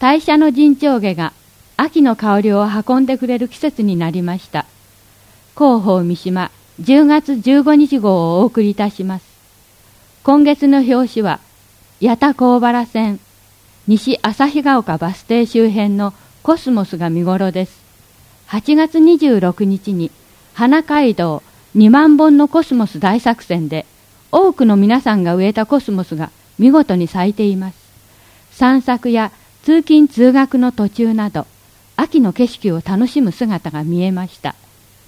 大社の陣長下が秋の香りを運んでくれる季節になりました。広報三島10月15日号をお送りいたします。今月の表紙は八田高原線西旭ヶ丘バス停周辺のコスモスが見頃です。8月26日に花街道2万本のコスモス大作戦で多くの皆さんが植えたコスモスが見事に咲いています。散策や通勤通学の途中など秋の景色を楽しむ姿が見えました。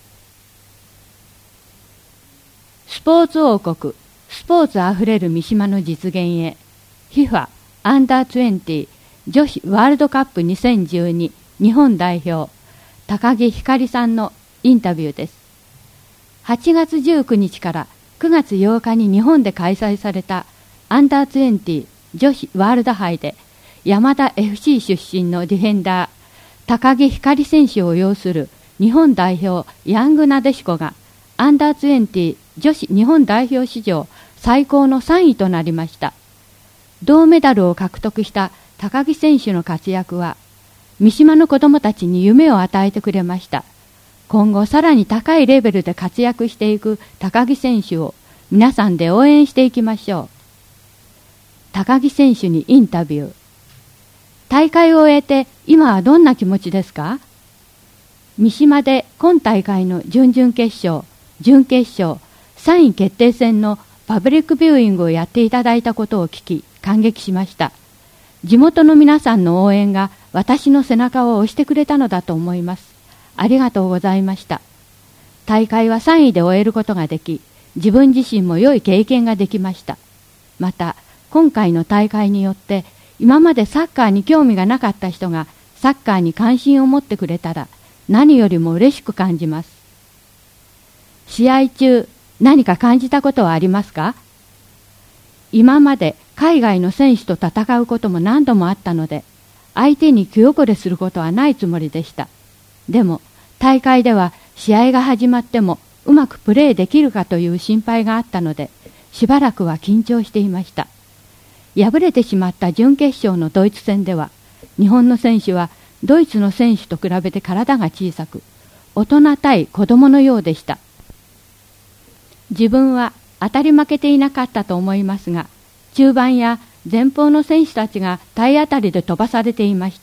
スポーツ王国、スポーツあふれる三島の実現へ FIFA アンダー20女子ワールドカップ2012日本代表高木ひかりさんのインタビューです。8月19日から9月8日に日本で開催されたアンダー20女子ワールド杯で山田 FC 出身のディフェンダー高木ひかり選手を擁する日本代表ヤングなでしこがアンダー20女子日本代表史上最高の3位となりました。銅メダルを獲得した高木選手の活躍は三島の子どもたちに夢を与えてくれました。今後さらに高いレベルで活躍していく高木選手を皆さんで応援していきましょう。高木選手にインタビュー。大会を終えて今はどんな気持ちですか？三島で今大会の準々決勝、準決勝、3位決定戦のパブリックビューイングをやっていただいたことを聞き感激しました。地元の皆さんの応援が私の背中を押してくれたのだと思います。ありがとうございました。大会は3位で終えることができ、自分自身も良い経験ができました。また今回の大会によって今までサッカーに興味がなかった人がサッカーに関心を持ってくれたら何よりも嬉しく感じます。試合中何か感じたことはありますか？今まで海外の選手と戦うことも何度もあったので相手に気後れすることはないつもりでした。でも大会では試合が始まってもうまくプレーできるかという心配があったのでしばらくは緊張していました。敗れてしまった準決勝のドイツ戦では日本の選手はドイツの選手と比べて体が小さく大人対子供のようでした。自分は当たり負けていなかったと思いますが中盤や前方の選手たちが体当たりで飛ばされていました。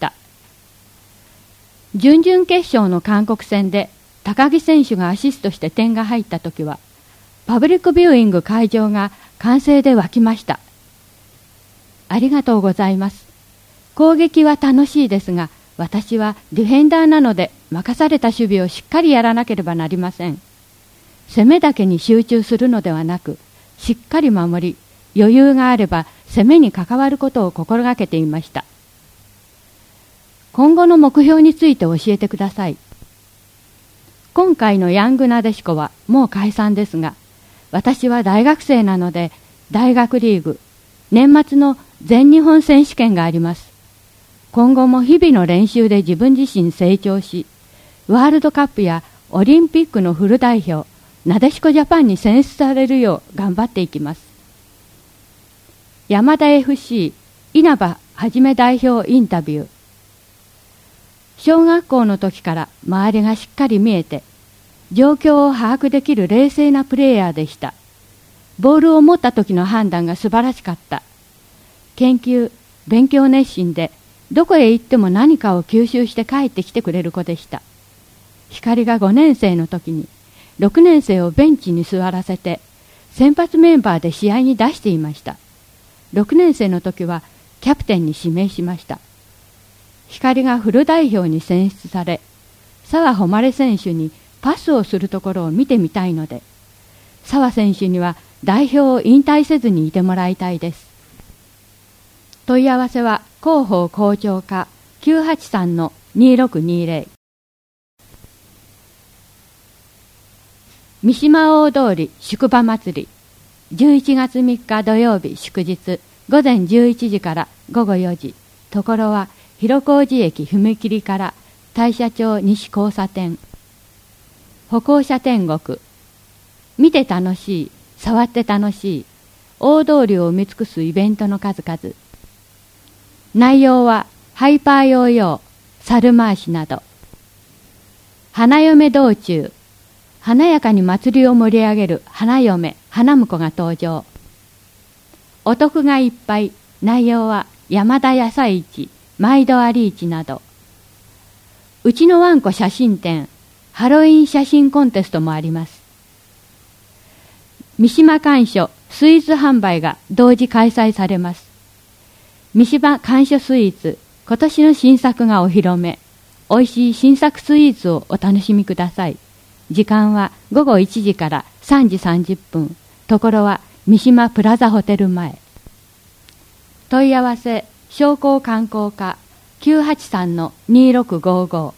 準々決勝の韓国戦で高木選手がアシストして点が入った時はパブリックビューイング会場が歓声で沸きました。ありがとうございます。攻撃は楽しいですが私はディフェンダーなので任された守備をしっかりやらなければなりません。攻めだけに集中するのではなくしっかり守り余裕があれば攻めに関わることを心がけていました。今後の目標について教えてください。今回のヤングなでしこはもう解散ですが私は大学生なので大学リーグ年末の全日本選手権があります。今後も日々の練習で自分自身成長しワールドカップやオリンピックのフル代表なでしこジャパンに選出されるよう頑張っていきます。山田 FC 稲葉はじめ代表インタビュー。小学校の時から周りがしっかり見えて状況を把握できる冷静なプレーヤーでした。ボールを持った時の判断が素晴らしかった。研究、勉強熱心でどこへ行っても何かを吸収して帰ってきてくれる子でした。光が5年生の時に6年生をベンチに座らせて先発メンバーで試合に出していました。6年生の時はキャプテンに指名しました。光がフル代表に選出され澤穂希選手にパスをするところを見てみたいので澤選手には代表を引退せずにいてもらいたいです。問い合わせは広報校長課 983-2620。 三島大通り宿場祭り11月3日土曜日祝日午前11時から午後4時。ところは広小路駅踏切から大社町西交差点。歩行者天国。見て楽しい、触って楽しい、大通りを埋め尽くすイベントの数々。内容はハイパーヨーヨー、猿回しなど。花嫁道中、華やかに祭りを盛り上げる花嫁、花婿が登場。お得がいっぱい、内容は山田野菜市、毎度あり市など。うちのワンコ写真展、ハロウィン写真コンテストもあります。三島甘書スイーツ販売が同時開催されます。三島甘書スイーツ、今年の新作がお披露目。美味しい新作スイーツをお楽しみください。時間は午後1時から3時30分。ところは三島プラザホテル前。問い合わせ、商工観光課 983-2655。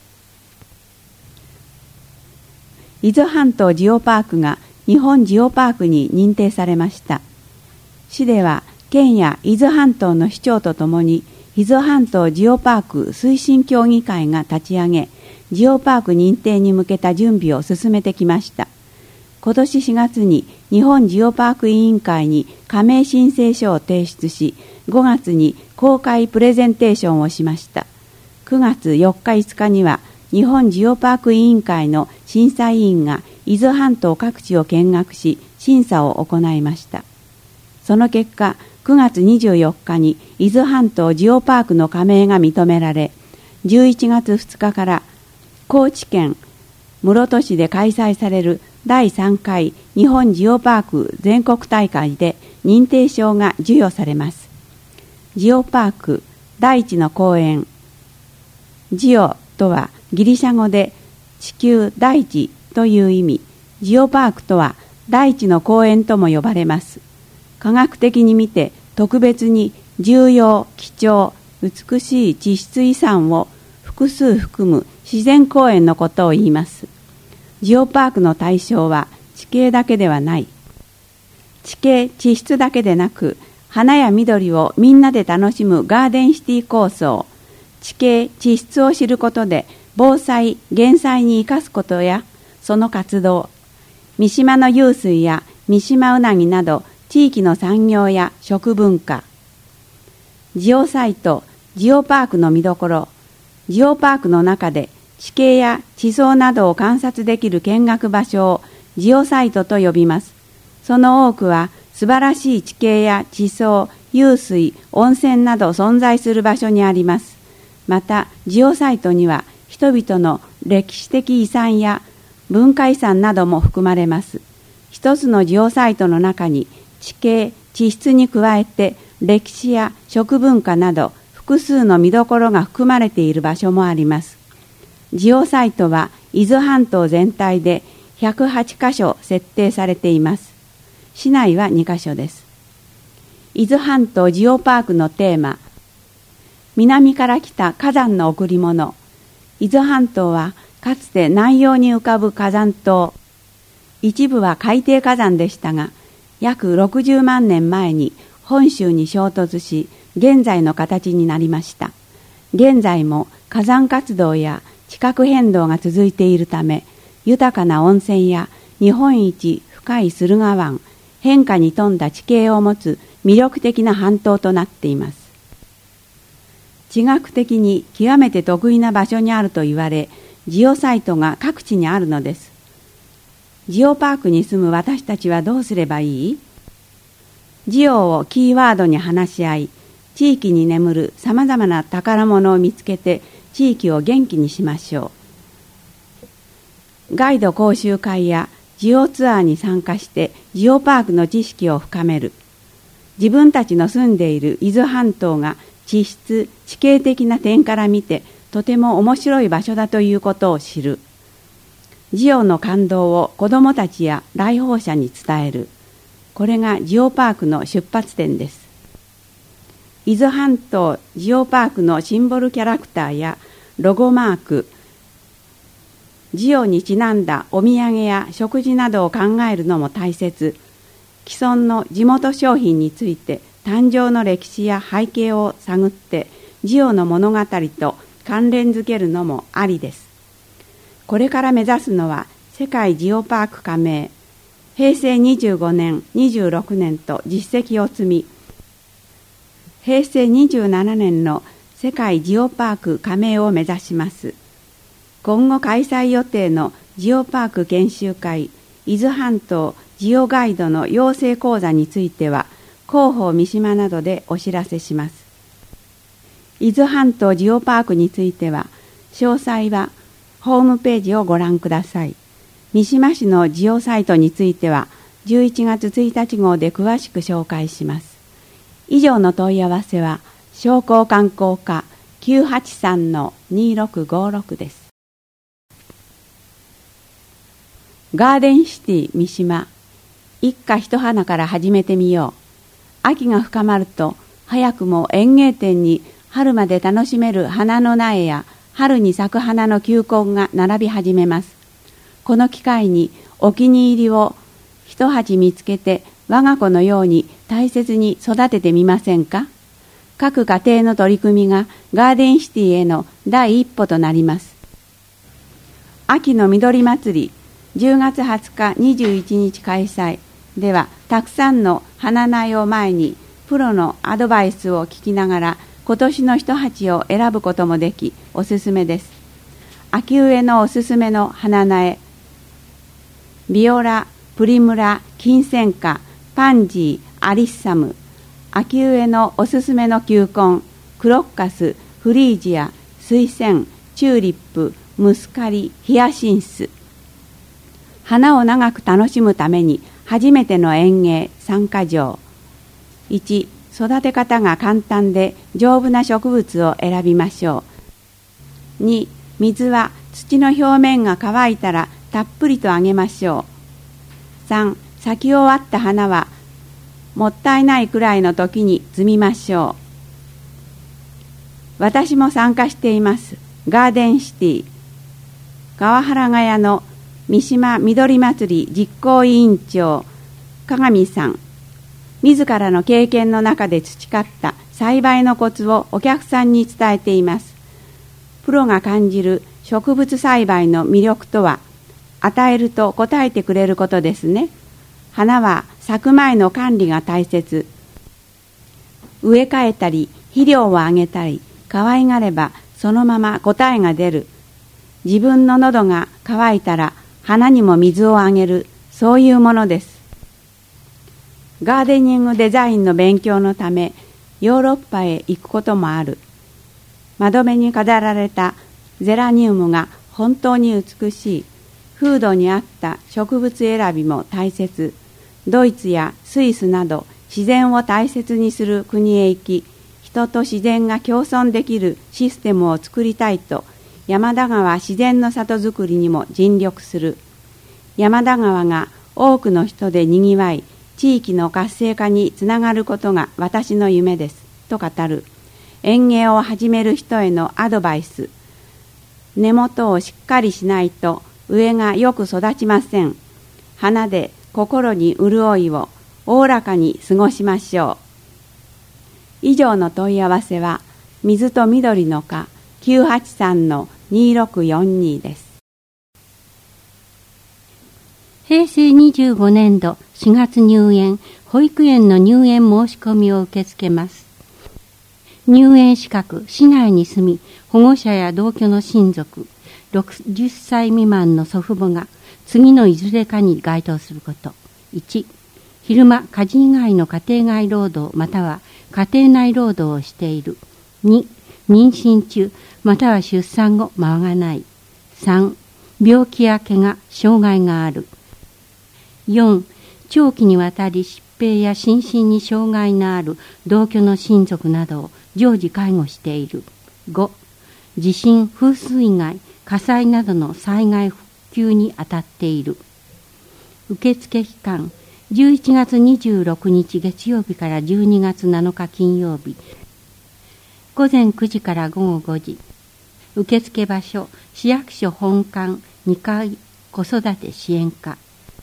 伊豆半島ジオパークが日本ジオパークに認定されました。市では県や伊豆半島の市長とともに伊豆半島ジオパーク推進協議会が立ち上げ、ジオパーク認定に向けた準備を進めてきました。今年4月に日本ジオパーク委員会に加盟申請書を提出し、5月に公開プレゼンテーションをしました。9月4日5日には日本ジオパーク委員会の審査委員が伊豆半島各地を見学し審査を行いました。その結果、9月24日に伊豆半島ジオパークの加盟が認められ、11月2日から高知県室戸市で開催される第3回日本ジオパーク全国大会で認定証が授与されます。ジオパーク大地の公園。ジオとはギリシャ語で地球大地という意味。ジオパークとは大地の公園とも呼ばれます。科学的に見て特別に重要、貴重、美しい地質遺産を複数含む自然公園のことを言います。ジオパークの対象は地形だけではない。地形、地質だけでなく、花や緑をみんなで楽しむガーデンシティ構想。地形、地質を知ることで防災・減災に生かすことや、その活動。三島の湧水や三島うなぎなど地域の産業や食文化。ジオサイト、ジオパークの見どころ。ジオパークの中で地形や地層などを観察できる見学場所をジオサイトと呼びます。その多くは素晴らしい地形や地層、湧水、温泉など存在する場所にあります。また、ジオサイトには人々の歴史的遺産や文化遺産なども含まれます。一つのジオサイトの中に地形、地質に加えて歴史や食文化など複数の見どころが含まれている場所もあります。ジオサイトは伊豆半島全体で108カ所設定されています。市内は2カ所です。伊豆半島ジオパークのテーマ、南から来た火山の贈り物。伊豆半島はかつて南洋に浮かぶ火山島。一部は海底火山でしたが、約60万年前に本州に衝突し、現在の形になりました。現在も火山活動や地殻変動が続いているため、豊かな温泉や日本一深い駿河湾、変化に富んだ地形を持つ魅力的な半島となっています。地学的に極めて得意な場所にあると言われ、ジオサイトが各地にあるのです。ジオパークに住む私たちはどうすればいい？ジオをキーワードに話し合い、地域に眠るさまざまな宝物を見つけて地域を元気にしましょう。ガイド講習会やジオツアーに参加してジオパークの知識を深める。自分たちの住んでいる伊豆半島が地質・地形的な点から見てとても面白い場所だということを知る。ジオの感動を子どもたちや来訪者に伝える。これがジオパークの出発点です。伊豆半島ジオパークのシンボルキャラクターやロゴマーク、ジオにちなんだお土産や食事などを考えるのも大切。既存の地元商品について誕生の歴史や背景を探ってジオの物語と関連づけるのもありです。これから目指すのは世界ジオパーク加盟。平成25年、26年と実績を積み、平成27年の世界ジオパーク加盟を目指します。今後開催予定のジオパーク研修会伊豆半島ジオガイドの養成講座については広報三島などでお知らせします。伊豆半島ジオパークについては詳細はホームページをご覧ください。三島市のジオサイトについては11月1日号で詳しく紹介します。以上の問い合わせは商工観光課 983-2656 です。ガーデンシティ三島、一家一花から始めてみよう。秋が深まると早くも園芸店に春まで楽しめる花の苗や春に咲く花の球根が並び始めます。この機会にお気に入りを一鉢見つけて我が子のように大切に育ててみませんか。各家庭の取り組みがガーデンシティへの第一歩となります。秋の緑祭り10月20日21日開催では、たくさんの花苗を前にプロのアドバイスを聞きながら今年の一鉢を選ぶこともできおすすめです。秋植えのおすすめの花苗、ビオラ、プリムラ、キンセンカ、パンジー、アリッサム。秋植えのおすすめの球根、クロッカス、フリージア、水仙、チューリップ、ムスカリ、ヒヤシンス。花を長く楽しむために初めての園芸参加条。1、育て方が簡単で丈夫な植物を選びましょう。2、水は土の表面が乾いたらたっぷりとあげましょう。3、咲き終わった花はもったいないくらいの時に摘みましょう。私も参加しています。ガーデンシティ川原ヶ谷の三島緑祭り実行委員長鏡さん、自らの経験の中で培った栽培のコツをお客さんに伝えています。プロが感じる植物栽培の魅力とは、与えると答えてくれることですね。花は咲く前の管理が大切。植え替えたり肥料をあげたり可愛がればそのまま答えが出る。自分の喉が渇いたら花にも水をあげる、そういうものです。ガーデニングデザインの勉強のためヨーロッパへ行くこともある。窓辺に飾られたゼラニウムが本当に美しい。風土に合った植物選びも大切。ドイツやスイスなど自然を大切にする国へ行き、人と自然が共存できるシステムを作りたいと、山田川自然の里づくりにも尽力する。山田川が多くの人でにぎわい、地域の活性化につながることが私の夢です、と語る。園芸を始める人へのアドバイス。根元をしっかりしないと上がよく育ちません。花で心に潤いをおおらかに過ごしましょう。以上の問い合わせは水と緑の課 983-2642 です。 平成25年度4月入園、保育園の入園申し込みを受け付けます。入園資格、市内に住み、保護者や同居の親族、60歳未満の祖父母が次のいずれかに該当すること。1、昼間、家事以外の家庭外労働または家庭内労働をしている。2、妊娠中または出産後間がない。3、病気や怪我、障害がある。4、長期にわたり疾病や心身に障害のある同居の親族などを常時介護している。5、地震、風水害、火災などの災害復旧に当たっている。受付期間、11月26日月曜日から12月7日金曜日、午前9時から午後5時。受付場所、市役所本館2階子育て支援課。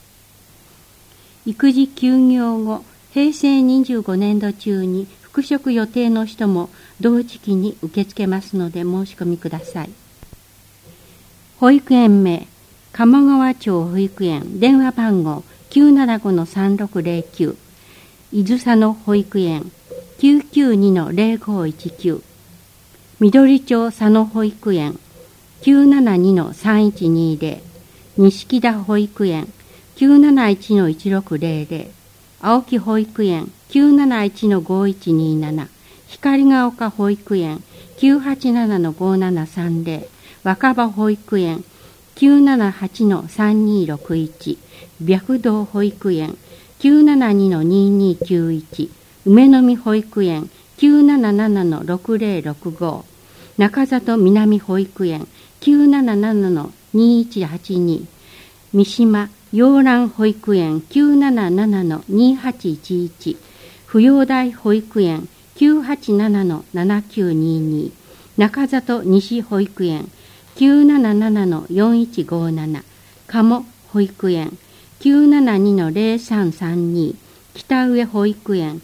育児休業後、平成25年度中に復職予定の人も同時期に受け付けますので申し込みください。保育園名、鴨川町保育園、電話番号 975-3609、伊豆佐野保育園 992-0519、 緑町佐野保育園 972-3120、錦田保育園 971-1600、青木保育園 971-5127、光が丘保育園 987-5730、若葉保育園 978-3261、白道保育園 972-2291、梅の実保育園 977-6065、中里南保育園 977-2182、三島洋蘭保育園 977-2811、扶養台保育園 987-7922、中里西保育園 977-4157、鴨保育園 972-0332、北上保育園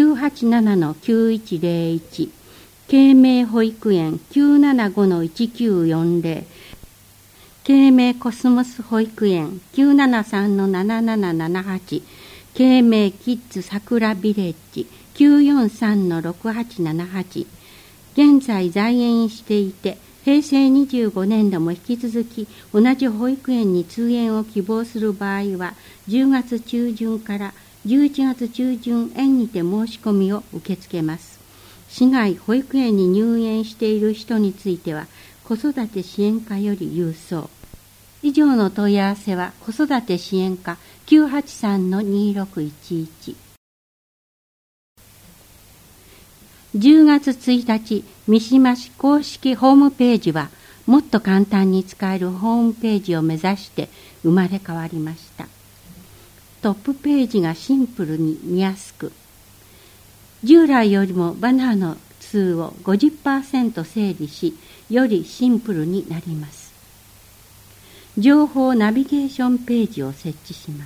987-9101、慶明保育園 975-1940、慶明コスモス保育園 973-7778、慶明キッズ桜ビレッジ 943-6878、現在在園していて、平成25年度も引き続き同じ保育園に通園を希望する場合は、10月中旬から11月中旬園にて申し込みを受け付けます。市外保育園に入園している人については、子育て支援課より郵送。以上の問い合わせは、子育て支援課 983-2611。10月1日、三島市公式ホームページは、もっと簡単に使えるホームページを目指して生まれ変わりました。トップページがシンプルに見やすく、従来よりもバナーの数を 50% 整理し、よりシンプルになります。情報ナビゲーションページを設置します。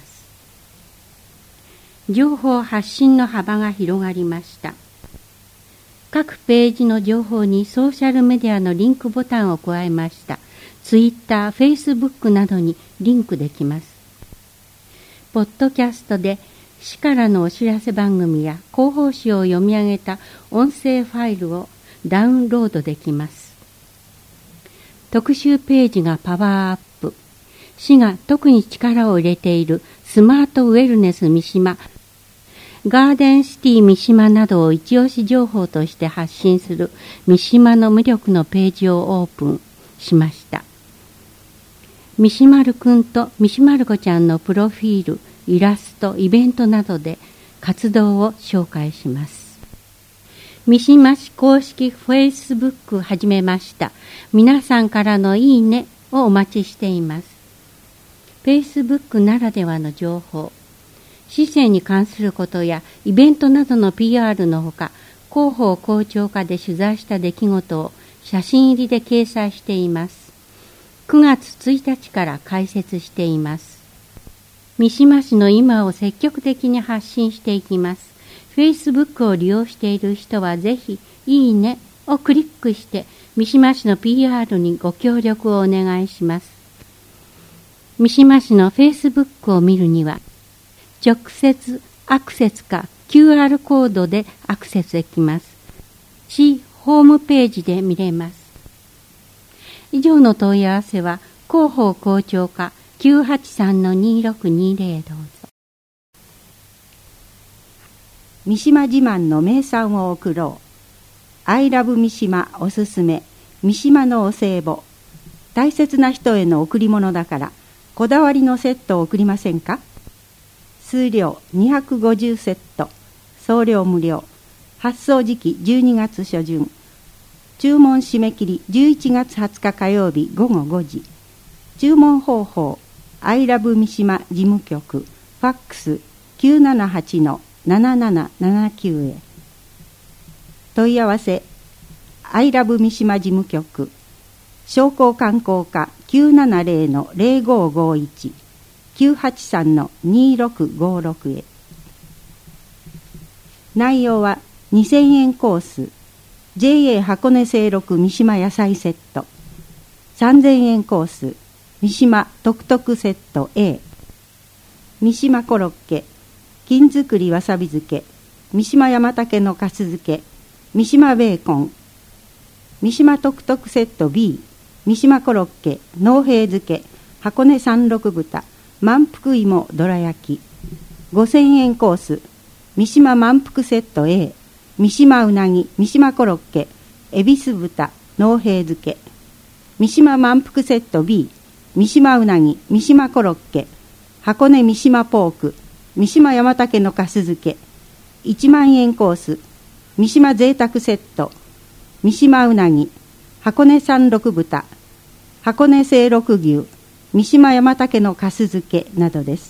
情報発信の幅が広がりました。各ページの情報にソーシャルメディアのリンクボタンを加えました。Twitter、Facebook などにリンクできます。ポッドキャストで市からのお知らせ番組や広報誌を読み上げた音声ファイルをダウンロードできます。特集ページがパワーアップ。市が特に力を入れているスマートウェルネス三島、ガーデンシティ三島などを一押し情報として発信する三島の魅力のページをオープンしました。三島るくんと三島る子ちゃんのプロフィール、イラスト、イベントなどで活動を紹介します。三島市公式フェイスブック始めました。皆さんからのいいねをお待ちしています。フェイスブックならではの情報、市政に関することやイベントなどの PR のほか、広報広聴課で取材した出来事を写真入りで掲載しています。9月1日から開設しています。三島市の今を積極的に発信していきます。Facebook を利用している人はぜひ、いいねをクリックして、三島市の PR にご協力をお願いします。三島市の Facebook を見るには、直接アクセスか QR コードでアクセスできます。市ホームページで見れます。以上の問い合わせは、広報広聴課 983-2620 どうぞ。 三島自慢の名産を贈ろう。アイラブ三島おすすめ、三島のお歳暮。大切な人への贈り物だから、こだわりのセットを贈りませんか？数量250セット、送料無料。発送時期12月初旬。注文締め切り11月20日火曜日午後5時。注文方法、アイラブ三島事務局、ファックス 978-7779 へ。問い合わせ、アイラブ三島事務局、商工観光課 970-0551、983-2656 へ。内容は2000円コース、JA 箱根清六三島野菜セット、3000円コース、三島特特セット A、三島コロッケ、金作りわさび漬け、三島山竹のかす漬け、三島ベーコン、 三島トクトクセット B、 三島コロッケ、農平漬け、箱根山麓豚、満腹芋どら焼き。5000円コース、三島満腹セット A、 三島うなぎ、三島コロッケ、恵比寿豚、農平漬け。三島満腹セット B、 三島うなぎ、三島コロッケ、箱根三島ポーク、三島山竹のかす漬け。1万円コース、三島贅沢セット、三島うなぎ、箱根山麓豚、箱根清六牛、三島山竹のかす漬けなどです。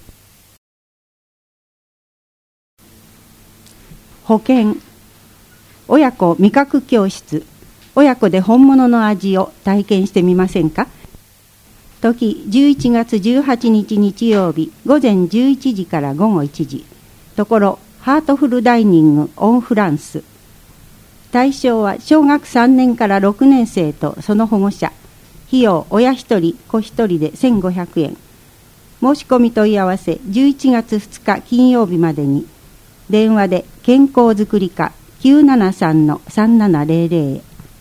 保険。親子味覚教室。親子で本物の味を体験してみませんか。時11月18日日曜日午前11時から午後1時。ところハートフルダイニングオンフランス。対象は小学3年から6年生とその保護者。費用親1人子1人で1500円。申し込み問い合わせ11月2日金曜日までに。電話で健康づくり課 973-3700 へ。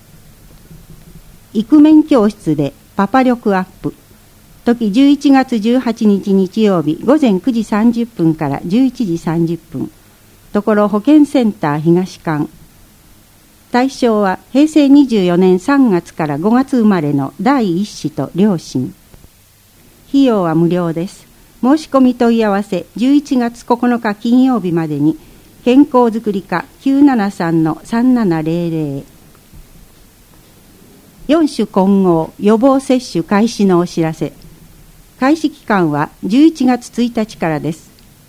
イクメン教室でパパ力アップ。時11月18日日曜日午前9時30分から11時30分。ところ保健センター東館。対象は平成24年3月から5月生まれの第一子と両親。費用は無料です。申し込み問い合わせ11月9日金曜日までに。健康づくり課 973-3700。4種混合予防接種開始のお知らせ。開始期間は11月1日からです。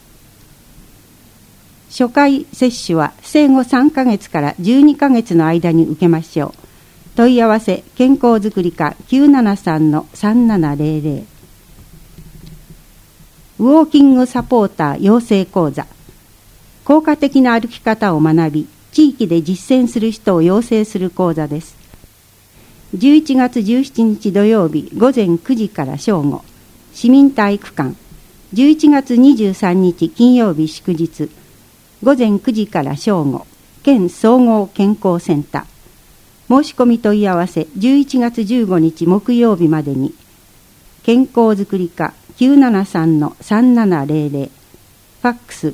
初回接種は生後3ヶ月から12ヶ月の間に受けましょう。問い合わせ健康づくり課 973-3700。ウォーキングサポーター養成講座。効果的な歩き方を学び、地域で実践する人を養成する講座です。11月17日土曜日午前9時から正午、市民体育館。11月23日金曜日祝日、午前9時から正午、県総合健康センター。申し込み問い合わせ11月15日木曜日までに。健康づくり課 973-3700。ファックス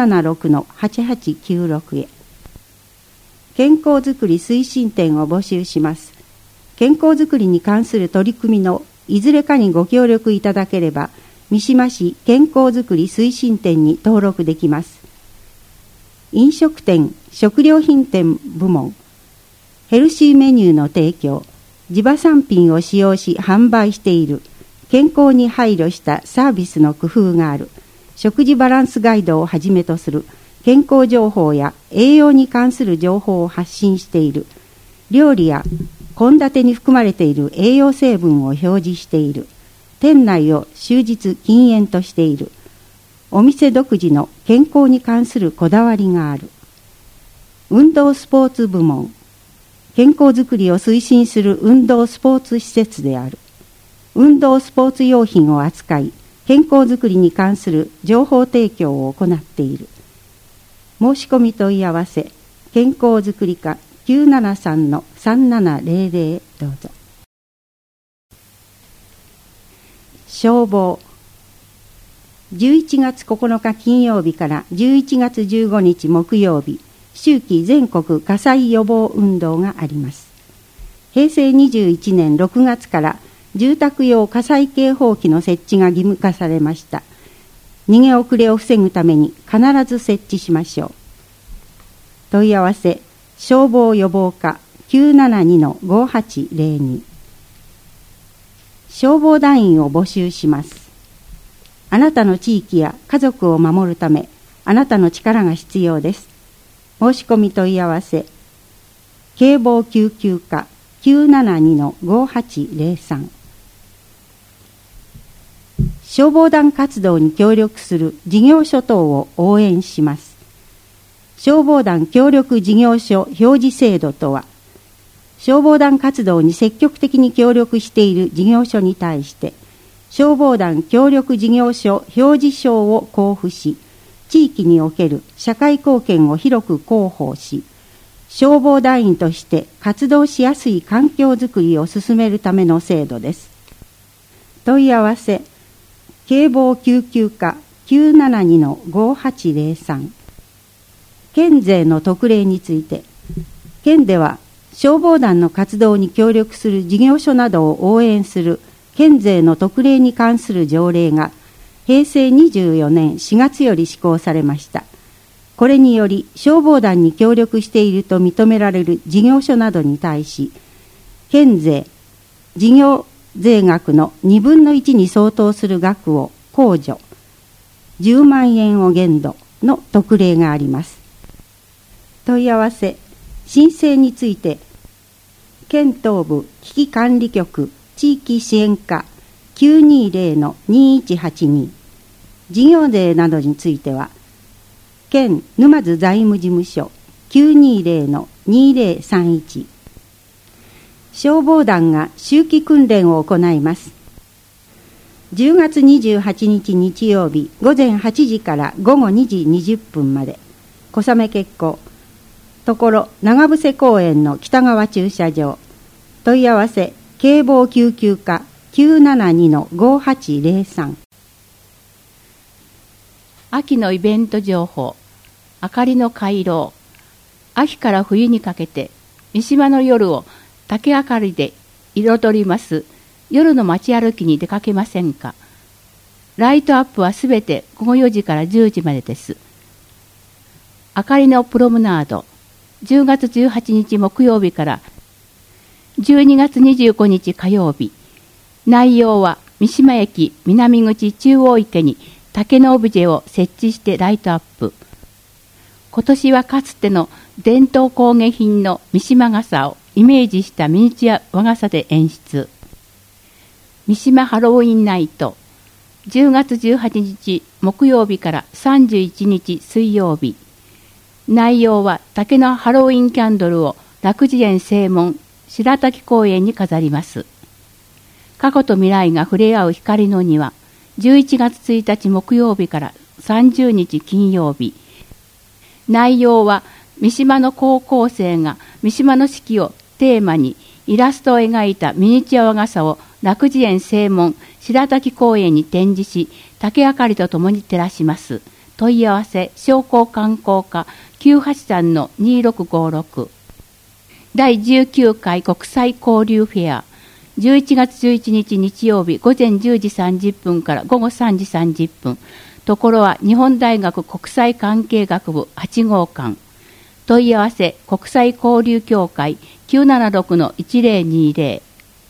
976-8896 へ。健康づくり推進展を募集します。健康づくりに関する取り組みのいずれかにご協力いただければ、三島市健康づくり推進展に登録できます。飲食店・食料品店部門。ヘルシーメニューの提供、地場産品を使用し販売している、健康に配慮したサービスの工夫がある。食事バランスガイドをはじめとする健康情報や栄養に関する情報を発信している。料理や献立に含まれている栄養成分を表示している。店内を終日禁煙としている。お店独自の健康に関するこだわりがある。運動スポーツ部門。健康づくりを推進する運動スポーツ施設である。運動スポーツ用品を扱い、健康づくりに関する情報提供を行っている。申し込み問い合わせ、健康づくり課 973-3700 へどうぞ。消防。11月9日金曜日から11月15日木曜日、秋季全国火災予防運動があります。平成21年6月から住宅用火災警報器の設置が義務化されました。逃げ遅れを防ぐために必ず設置しましょう。問い合わせ、消防予防課 972-5802。消防団員を募集します。あなたの地域や家族を守るため、あなたの力が必要です。申し込み問い合わせ、警防救急課 972-5803。消防団活動に協力する事業所等を応援します。消防団協力事業所表示制度とは、消防団活動に積極的に協力している事業所に対して、消防団協力事業所表示証を交付し、地域における社会貢献を広く広報し、 消防団員として活動しやすい環境づくりを進めるための制度です。問い合わせ警防救急課 972-5803。 県税の特例について、県では消防団の活動に協力する事業所などを応援する県税の特例に関する条例が平成24年4月より施行されました。これにより消防団に協力していると認められる事業所などに対し、県税事業税額の2分の1に相当する額を控除、10万円を限度の特例があります。問い合わせ申請について、県東部危機管理局地域支援課 920-2182。 事業税などについては、県沼津財務事務所 920-2031。 消防団が秋季訓練を行います。10月28日日曜日午前8時から午後2時20分まで、小雨決行、ところ長伏公園の北側駐車場。問い合わせ警防救急課 972-5803。 秋のイベント情報。明かりの回廊。秋から冬にかけて三島の夜を竹明かりで彩ります夜の街歩きに出かけませんか。ライトアップはすべて午後4時から10時までです。明かりのプロムナード。10月18日木曜日から12月25日火曜日。内容は三島駅南口中央池に竹のオブジェを設置してライトアップ。今年はかつての伝統工芸品の三島傘をイメージしたミニチュア和傘で演出。三島ハロウィンナイト。10月18日木曜日から31日水曜日。内容は竹のハロウィンキャンドルを楽寺園正門白滝公園に飾ります。過去と未来が触れ合う光の庭。11月1日木曜日から30日金曜日。内容は三島の高校生が三島の四季をテーマにイラストを描いたミニチュア和傘を楽寺園正門白滝公園に展示し、竹明かりとともに照らします。問い合わせ商工観光課 983-2656。 第19回国際交流フェア。11月11日日曜日午前10時30分から午後3時30分。ところは日本大学国際関係学部8号館。問い合わせ国際交流協会 976-1020。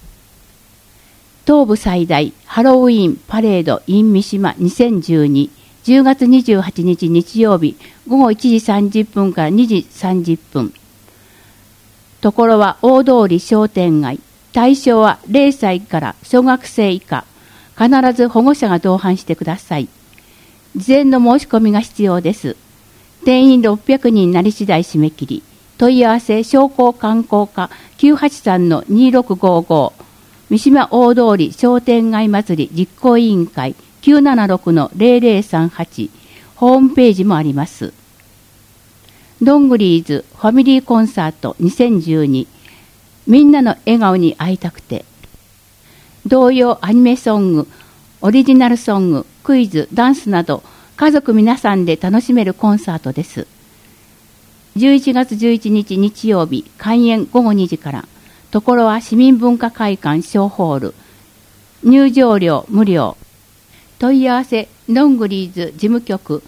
東部最大ハロウィーンパレード in 三島2012。10月28日日曜日午後1時30分から2時30分。ところは大通り商店街。対象は0歳から小学生以下。必ず保護者が同伴してください。事前の申し込みが必要です。定員600人なり次第締め切り。問い合わせ商工観光課 983-2655。 三島大通り商店街祭り実行委員会 976-0038。 ホームページもあります。どんぐりーずファミリーコンサート2012。みんなの笑顔に会いたくて。童謡アニメソング、オリジナルソング、クイズ、ダンスなど家族皆さんで楽しめるコンサートです。11月11日日曜日開演午後2時から。ところは市民文化会館小ホール。入場料無料。問い合わせどんぐりーず事務局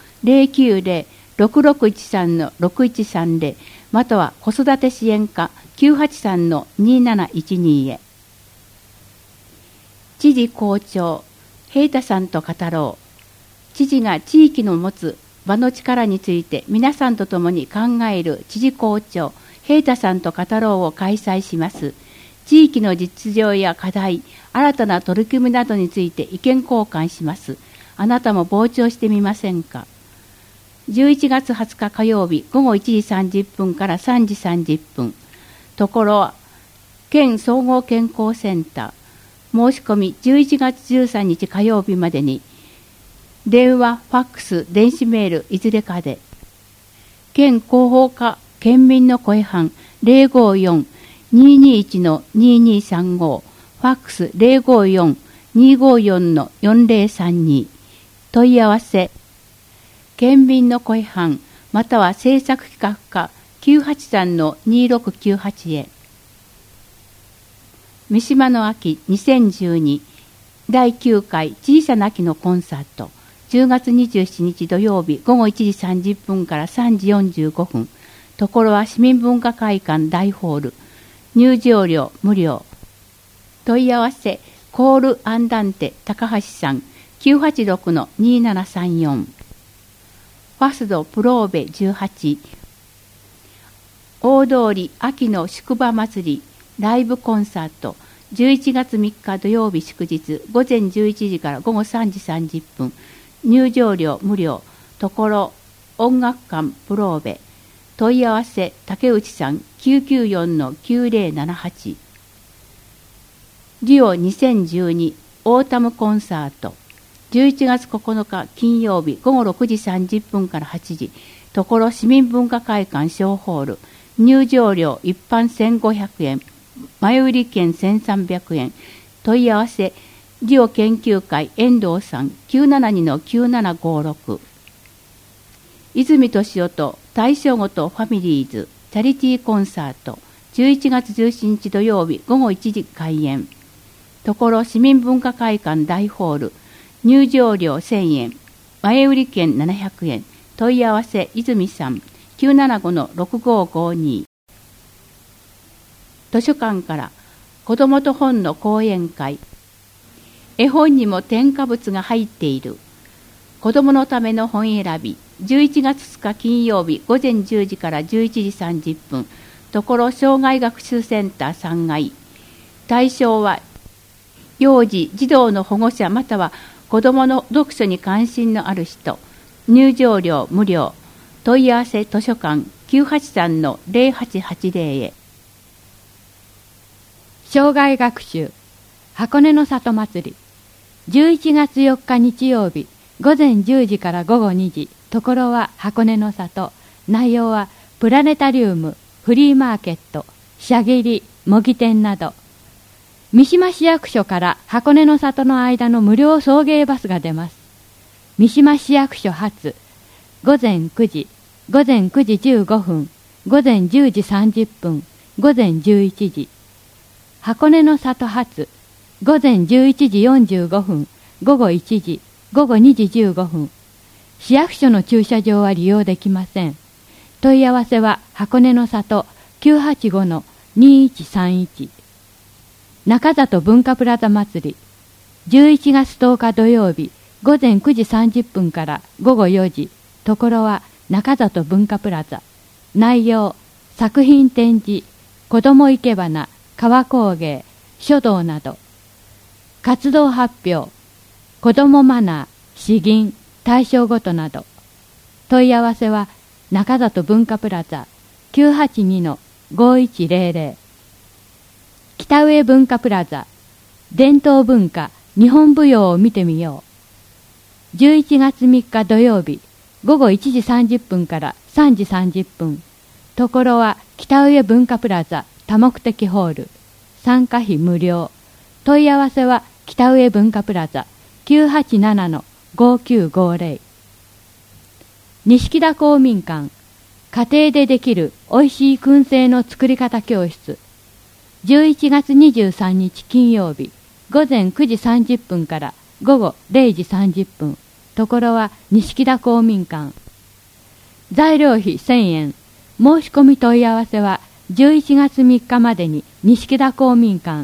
090-6613-6130 または子育て支援課 983-2712 へ。知事校長平太さんと語ろう。知事が地域の持つ場の力について皆さんと共に考える知事校長平太さんと語ろうを開催します。地域の実情や課題、新たな取り組みなどについて意見交換します。あなたも傍聴してみませんか。11月20日火曜日午後1時30分から3時30分。ところは県総合健康センター。申し込み11月13日火曜日までに。電話、ファックス、電子メールいずれかで。県広報課県民の声班 054-221-2235 ファックス 054-254-4032 問い合わせ県民の声班または制作企画課 983-2698 へ。三島の秋2012第9回小さな秋のコンサート10月27日土曜日午後1時30分から3時45分。ところは市民文化会館大ホール。入場料無料。問い合わせコールアンダンテ高橋さん 986-2734。ファスドプローベ18。大通り秋の宿場祭りライブコンサート11月3日土曜日祝日午前11時から午後3時30分。入場料無料。ところ音楽館プローベ。問い合わせ竹内さん 994-9078。デュオ2012オータムコンサート11月9日金曜日午後6時30分から8時。ところ市民文化会館小ホール。入場料一般1500円。前売り券1300円。問い合わせデュオ研究会遠藤さん 972-9756。泉敏夫と大正ごとファミリーズチャリティーコンサート11月17日土曜日午後1時開演。ところ市民文化会館大ホール。入場料1000円。前売り券700円。問い合わせ泉さん 975-6552。図書館から子どもと本の講演会。絵本にも添加物が入っている。子どものための本選び。11月2日金曜日午前10時から11時30分。ところ障害学習センター3階。対象は幼児・児童の保護者または子どもの読書に関心のある人。入場料無料。問い合わせ図書館 983-0880 へ。 障害学習箱根の里祭り11月4日日曜日午前10時から午後2時。ところは箱根の里。内容はプラネタリウム、フリーマーケット、射切り、模擬店など。三島市役所から箱根の里の間の無料送迎バスが出ます。三島市役所発午前9時、午前9時15分、午前10時30分、午前11時。箱根の里発午前11時45分、午後1時、午後2時15分。市役所の駐車場は利用できません。問い合わせは箱根の里 985-2131。中里文化プラザ祭り11月10日土曜日午前9時30分から午後4時。ところは中里文化プラザ。内容作品展示、子ども生け花、川工芸、書道など。活動発表、子どもマナー、詩吟、対象ごとなど。問い合わせは中里文化プラザ 982-5100。北上文化プラザ伝統文化日本舞踊を見てみよう。11月3日土曜日午後1時30分から3時30分。ところは北上文化プラザ多目的ホール。参加費無料。問い合わせは北上文化プラザ 987-5950。錦田公民館家庭でできるおいしい燻製の作り方教室11月23日金曜日午前9時30分から午後0時30分。ところは錦田公民館。材料費1000円。申し込み問い合わせは11月3日までに錦田公民館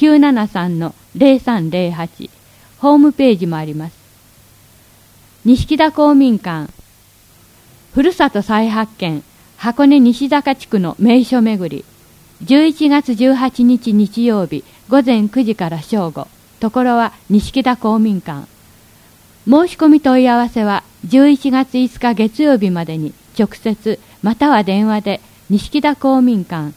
973-0308。ホームページもあります。錦田公民館ふるさと再発見箱根西坂地区の名所巡り11月18日日曜日午前9時から正午。ところは錦田公民館。申し込み問い合わせは11月5日月曜日までに直接または電話で錦田公民館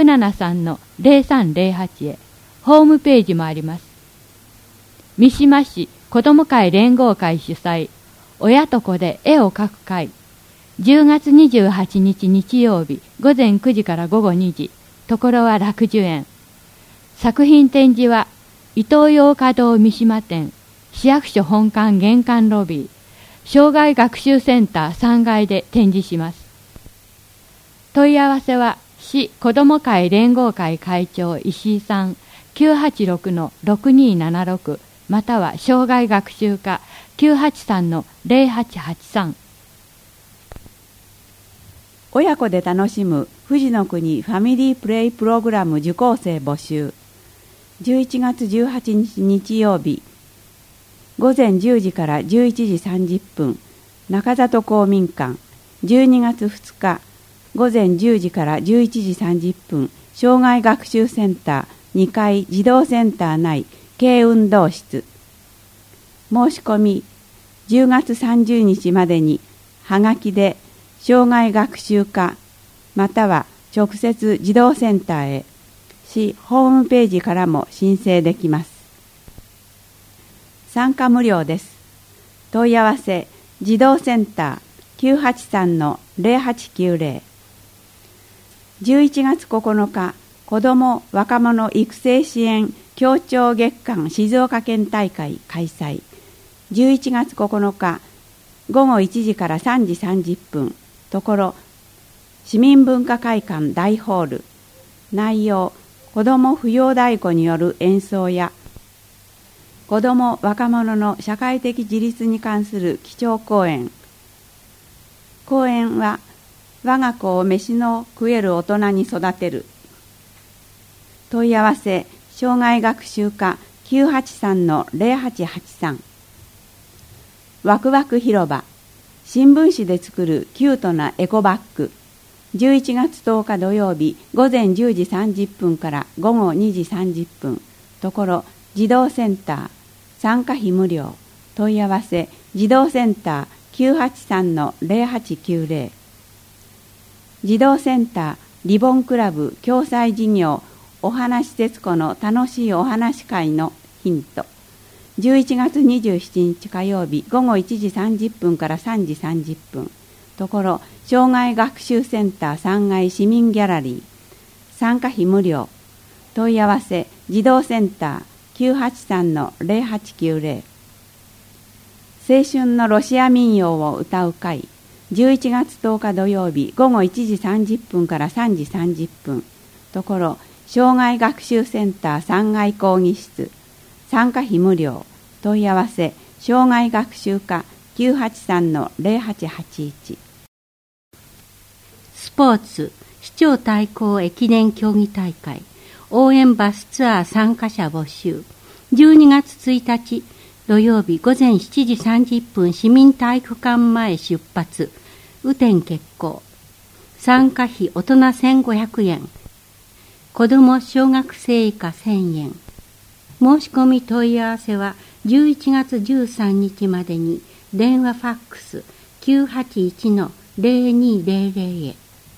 973-0308 へ。ホームページもあります。三島市子ども会連合会主催親と子で絵を描く会 10月28日日曜日午前9時から午後2時、ところは楽寿園。作品展示はイトーヨーカドー三島店、市役所本館玄関ロビー、障害学習センター3階で展示します。問い合わせは市子ども会連合会会長石井さん 986-6276 または障害学習課 983-0883。 親子で楽しむ富士の国ファミリープレイプログラム受講生募集。11月18日日曜日午前10時から11時30分中里公民館。12月2日午前10時から11時30分障害学習センター2階児童センター内軽運動室。申し込み10月30日までにはがきで障害学習課または直接児童センターへ。市ホームページからも申請できます。参加無料です。問い合わせ児童センター 983-0890。11月9日子ども若者育成支援協調月間静岡県大会開催。11月9日午後1時から3時30分ところ市民文化会館大ホール。内容子ども扶養太鼓による演奏や子ども若者の社会的自立に関する基調講演。講演は我が子を飯の食える大人に育てる。問い合わせ障害学習課 983-0883。ワクワク広場。新聞紙で作るキュートなエコバッグ。11月10日土曜日午前10時30分から午後2時30分ところ児童センター。参加費無料。問い合わせ児童センター 983-0890。児童センターリボンクラブ共催事業お話節子の楽しいお話会のヒント。11月27日火曜日午後1時30分から3時30分ところ障害学習センター3階市民ギャラリー。参加費無料。問い合わせ児童センター 983-0890。青春のロシア民謡を歌う会。11月10日土曜日午後1時30分から3時30分ところ障害学習センター3階講義室。参加費無料。問い合わせ障害学習課 983-0881。 スポーツ市長対抗駅伝競技大会応援バスツアー参加者募集。12月1日土曜日午前7時30分市民体育館前出発。雨天決行。参加費大人1500円。子ども小学生以下1000円。申し込み問い合わせは11月13日までに電話ファックス 981-0200 へ。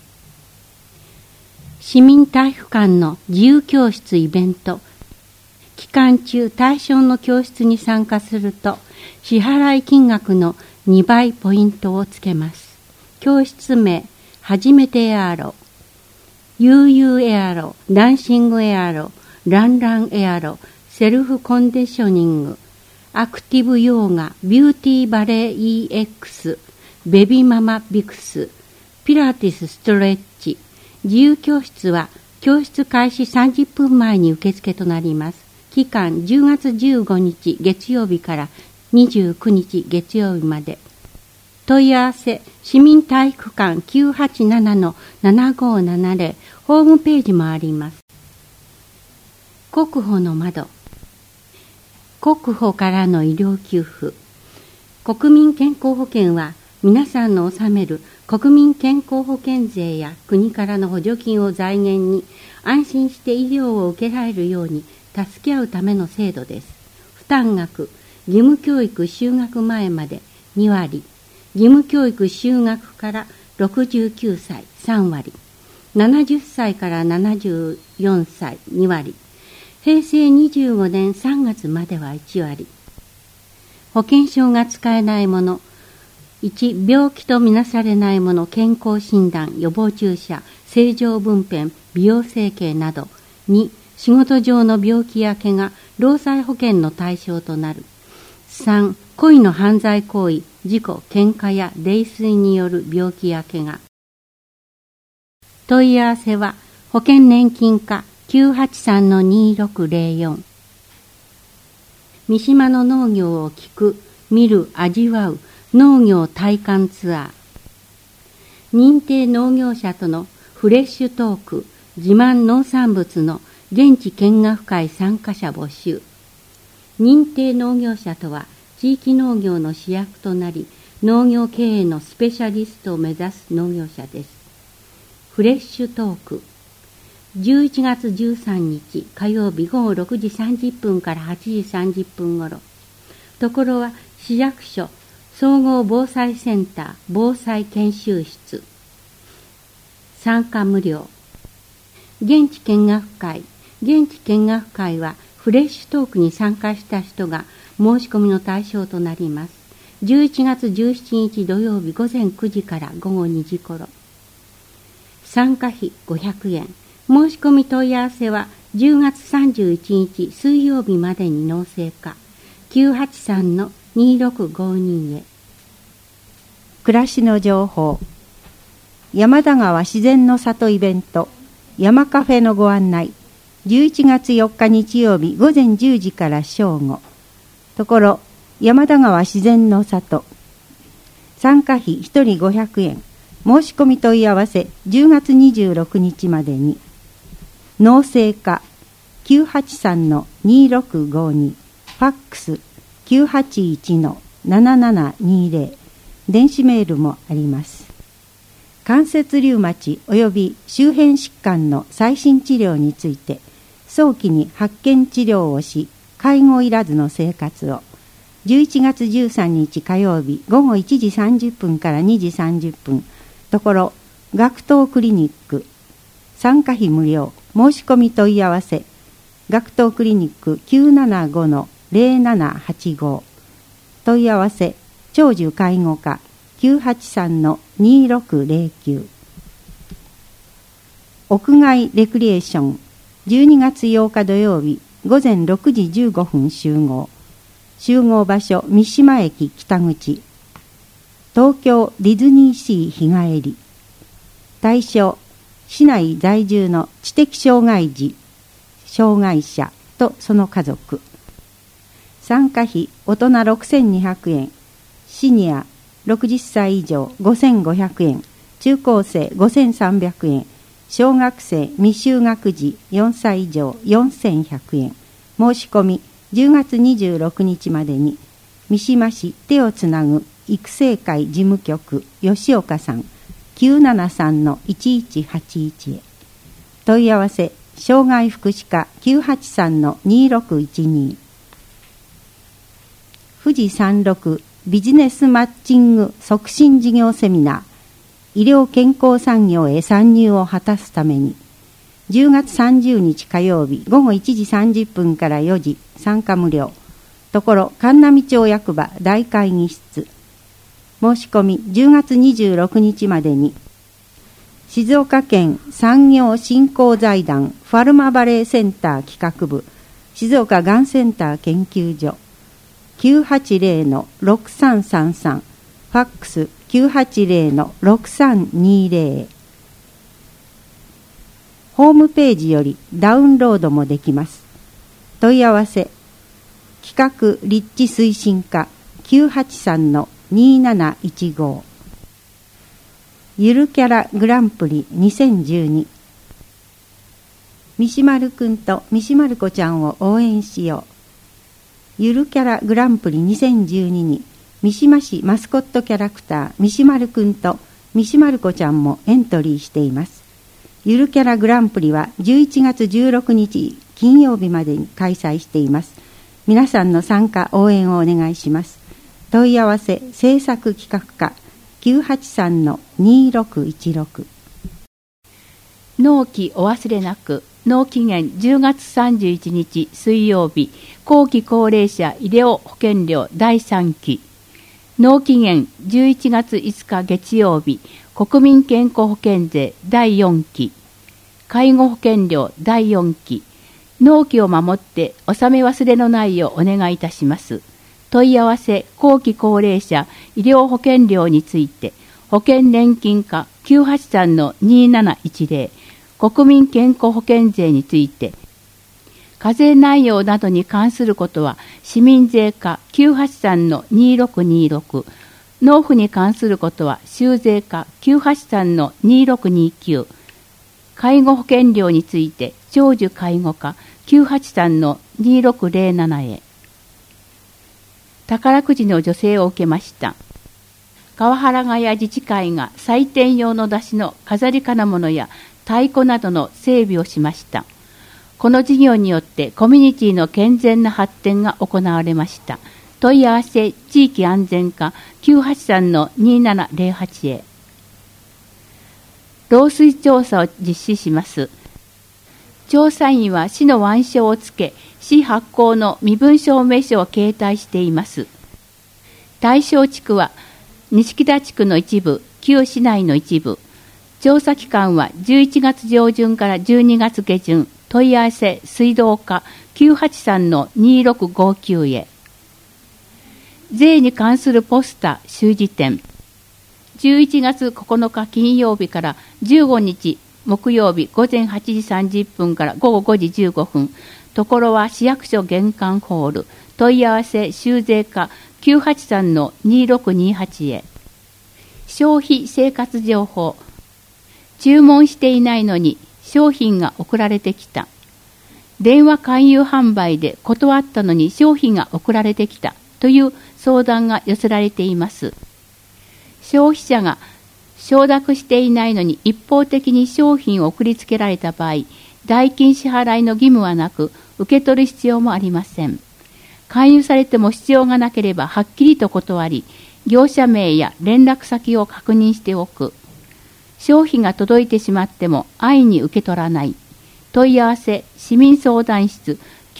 市民体育館の自由教室イベント。期間中対象の教室に参加すると支払い金額の2倍ポイントをつけます。教室名、初めてエアロ、悠々エアロ、ダンシングエアロ、ランランエアロ、セルフコンディショニング、アクティブヨーガ、ビューティーバレー EX、ベビママビクス、ピラティスストレッチ。自由教室は教室開始30分前に受付となります。期間10月15日月曜日から29日月曜日まで。問い合わせ市民体育館 987-7570 ホームページもあります。国保の窓。国保からの医療給付。国民健康保険は皆さんの納める国民健康保険税や国からの補助金を財源に安心して医療を受けられるように助け合うための制度です。負担額、義務教育就学前まで2割、義務教育就学から69歳3割、70歳から74歳2割、平成25年3月までは1割。保険証が使えないもの、 1、病気とみなされないもの健康診断、予防注射、正常分娩、美容整形など。2、仕事上の病気や怪我、労災保険の対象となる。3、故意の犯罪行為、事故、喧嘩や泥酔による病気や怪我。問い合わせは、保険年金課 983-2604。三島の農業を聞く、見る、味わう、農業体感ツアー。認定農業者とのフレッシュトーク、自慢農産物の現地見学会参加者募集。認定農業者とは、地域農業の主役となり、農業経営のスペシャリストを目指す農業者です。フレッシュトーク。11月13日火曜日午後6時30分から8時30分ごろ。ところは市役所総合防災センター防災研修室。参加無料。現地見学会。現地見学会はフレッシュトークに参加した人が申し込みの対象となります。11月17日土曜日午前9時から午後2時頃。参加費500円。申し込み問い合わせは10月31日水曜日までに納税か 983-2652 へ。 暮らしの情報。山田川自然の里イベント山カフェのご案内。11月4日日曜日午前10時から正午。ところ山田川自然の里。参加費1人500円。申し込み問い合わせ10月26日までに。農政課 983-2652 ファックス 981-7720 電子メールもあります。関節リウマチ及び周辺疾患の最新治療について早期に発見治療をし介護いらずの生活を。11月13日火曜日午後1時30分から2時30分。ところ学東クリニック。参加費無料。申し込み問い合わせ学東クリニック 975-0785 問い合わせ長寿介護課 983-2609 屋外レクリエーション12月8日土曜日午前6時15分集合。集合場所三島駅北口。東京ディズニーシー日帰り。対象市内在住の知的障害児、障害者とその家族。参加費大人6200円、シニア60歳以上5500円、中高生5300円、小学生未就学児4歳以上4100円。申し込み10月26日までに。三島市手をつなぐ育成会事務局吉岡さん973-1181 へ。問い合わせ障害福祉課 983-2612。富士山麓ビジネスマッチング促進事業セミナー。医療健康産業へ参入を果たすために10月30日火曜日午後1時30分から4時。参加無料。ところ神南町役場大会議室。申し込み10月26日までに。静岡県産業振興財団ファルマバレーセンター企画部静岡がんセンター研究所 980-6333 ファックス 980-6320。ホームページよりダウンロードもできます。問い合わせ企画立地推進課 983-2715。ゆるキャラグランプリ2012。三島るくんと三島る子ちゃんを応援しよう。ゆるキャラグランプリ2012に三島市マスコットキャラクター三島るくんと三島る子ちゃんもエントリーしています。ゆるキャラグランプリは11月16日金曜日までに開催しています。皆さんの参加応援をお願いします。問い合わせ制作企画課 983-2616。 納期お忘れなく。納期限10月31日水曜日後期高齢者医療保険料第3期。 納期限11月5日月曜日、国民健康保険税第4期、介護保険料第4期、納期を守って納め忘れのないようお願いいたします。問い合わせ後期高齢者医療保険料について、保険年金課 983-2710、国民健康保険税について、課税内容などに関することは市民税課 983-2626、納付に関することは州税課 983-2629、介護保険料について長寿介護課 983-2607 へ。宝くじの助成を受けました。川原ヶ谷自治会が祭典用の出汁の飾り金物や太鼓などの整備をしました。この事業によってコミュニティの健全な発展が行われました。問い合わせ地域安全課 983-2708 へ。漏水調査を実施します。調査員は市の腕章をつけ、市発行の身分証明書を携帯しています。対象地区は錦田地区の一部、旧市内の一部。調査期間は11月上旬から12月下旬。問い合わせ水道課 983-2659 へ。税に関するポスター習字展。11月9日金曜日から15日木曜日午前8時30分から午後5時15分。ところは市役所玄関ホール。問い合わせ州税課 983-2628 へ。消費生活情報。注文していないのに商品が送られてきた。電話勧誘販売で断ったのに商品が送られてきたという相談が寄せられています。消費者が承諾していないのに一方的に商品を送りつけられた場合、代金支払いの義務はなく、受け取る必要もありません。勧誘されても必要がなければはっきりと断り、業者名や連絡先を確認しておく。商品が届いてしまっても安易に受け取らない。問い合わせ市民相談室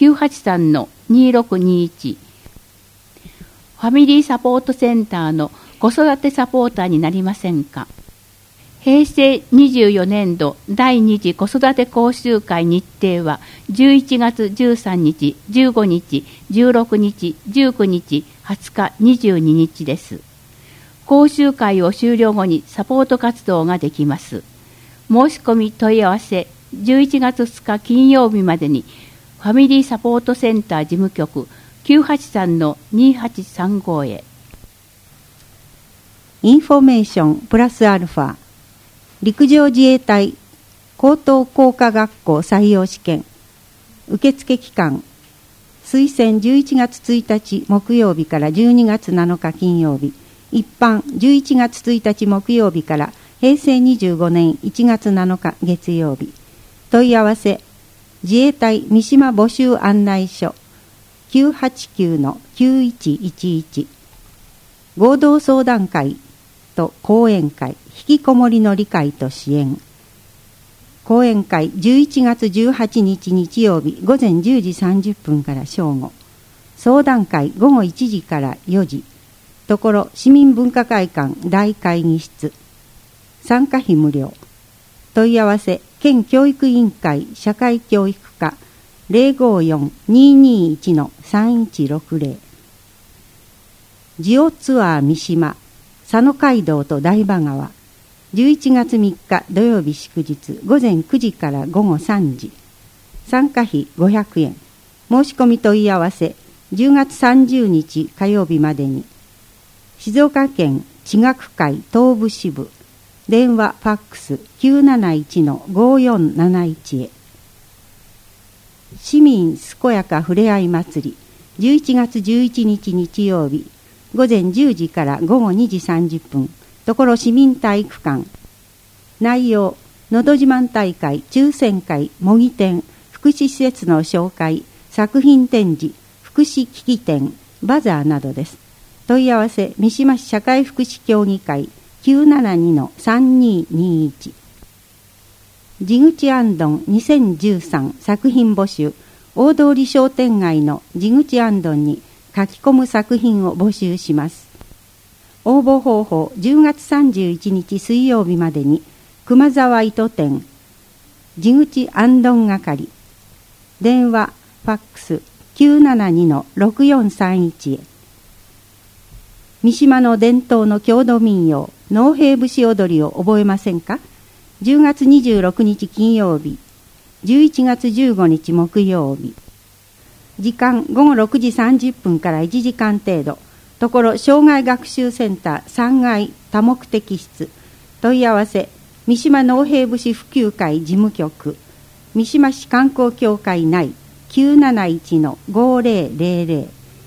983-2621。ファミリーサポートセンターの子育てサポーターになりませんか。平成24年度第2次子育て講習会日程は11月13日、15日、16日、19日、20日、22日です。講習会を終了後にサポート活動ができます。申し込み問い合わせ11月2日金曜日までにファミリーサポートセンター事務局 983-2835 へ。 インフォメーションプラスアルファ陸上自衛隊高等工科学校採用試験受付期間推薦11月1日木曜日から12月7日金曜日、一般11月1日木曜日から平成25年1月7日月曜日。問い合わせ自衛隊三島募集案内所 989-9111。 合同相談会と講演会、引きこもりの理解と支援。講演会11月18日日曜日午前10時30分から正午。相談会午後1時から4時。ところ市民文化会館大会議室。参加費無料。問い合わせ県教育委員会社会教育課 054-221-3160。ジオツアー三島佐野街道と台場川11月3日土曜日祝日午前9時から午後3時。参加費500円。申し込み問い合わせ10月30日火曜日までに。静岡県地学会東部支部電話ファックス 971-5471 へ。市民健やかふれあい祭り11月11日日曜日午前10時から午後2時30分。ところ市民体育館。内容のど自慢大会、抽選会、模擬店、福祉施設の紹介、作品展示、福祉機器展、バザーなどです。問い合わせ三島市社会福祉協議会 972-3221。地口あんどん2013作品募集。大通り商店街の地口あんどんに書き込む作品を募集します。 応募方法10月31日水曜日までに熊沢糸店地口安頓係電話ファックス 972-6431 へ。三島の伝統の郷土民謡農兵節踊りを覚えませんか。10月26日金曜日、11月15日木曜日。時間午後6時30分から1時間程度。ところ障害学習センター3階多目的室。問い合わせ三島農兵節普及会事務局三島市観光協会内 971-5000。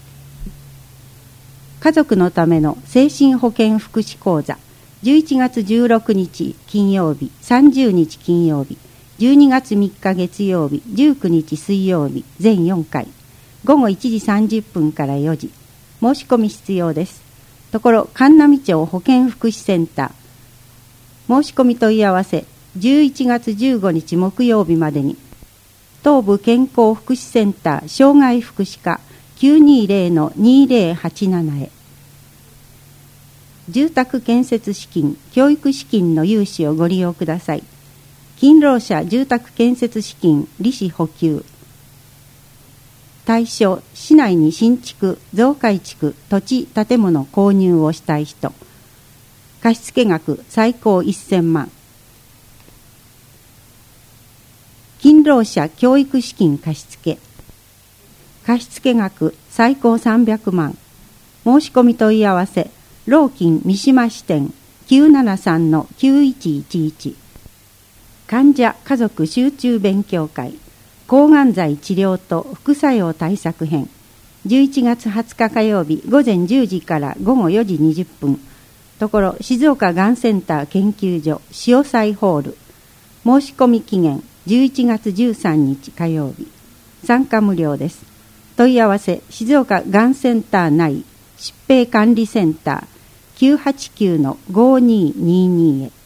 家族のための精神保健福祉講座11月16日金曜日、30日金曜日、12月3日月曜日、19日水曜日、全4回、午後1時30分から4時。申し込み必要です。ところ神南町保健福祉センター。申し込み問い合わせ11月15日木曜日までに。東部健康福祉センター障害福祉課 920-2087 へ。住宅建設資金、教育資金の融資をご利用ください。勤労者住宅建設資金利子補給。対象、市内に新築、増改築、土地、建物購入をしたい人。貸付額最高1000万。勤労者教育資金貸付。貸付額最高300万。申し込み問い合わせ労金三島支店 973-9111。患者家族集中勉強会抗がん剤治療と副作用対策編。11月20日火曜日午前10時から午後4時20分。ところ静岡がんセンター研究所潮祭ホール。申し込み期限11月13日火曜日。参加無料です。問い合わせ静岡がんセンター内疾病管理センター 989-5222 へ。